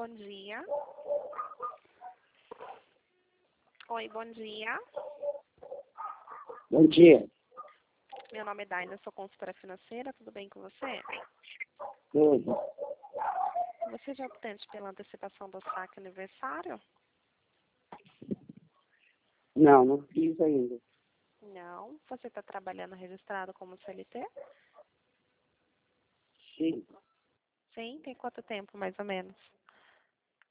bom dia. Oi, bom dia. Bom dia. Meu nome é Daina, sou consultora financeira. Tudo bem com você? Tudo. Você já obteve pela antecipação do saque aniversário? Não, não fiz ainda. Não. Você está trabalhando registrado como CLT? Sim. Sim. Tem quanto tempo, mais ou menos?